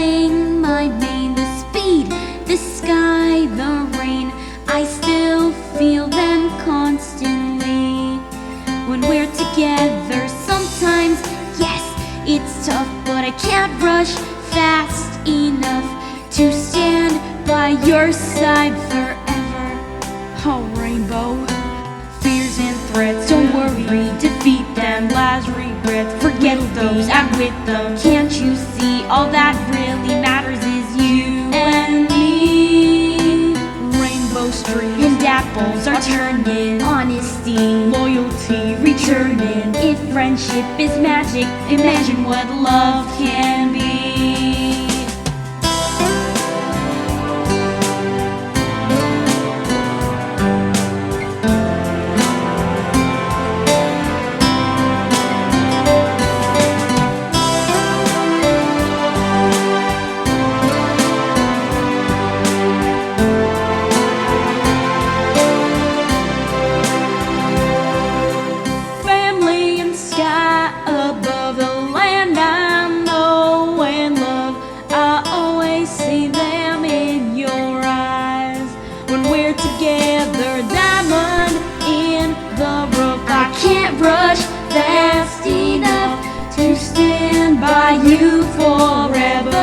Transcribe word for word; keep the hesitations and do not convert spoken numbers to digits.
running my main, the speed, the sky, the rain, I still feel them constantly when we're together. Sometimes, yes, it's tough, but I can't rush fast enough to stand by your side forever. Oh, rainbow, fears and threats, don't worry, defeat them. Last regrets, forget those, act with them. Can't you see all that really matters is you and me? Rainbow streets and apples are turning, honesty, loyalty returning. If friendship is magic, imagine what love can be. Together, diamond in the rough, I can't rush fast enough to stand by you forever.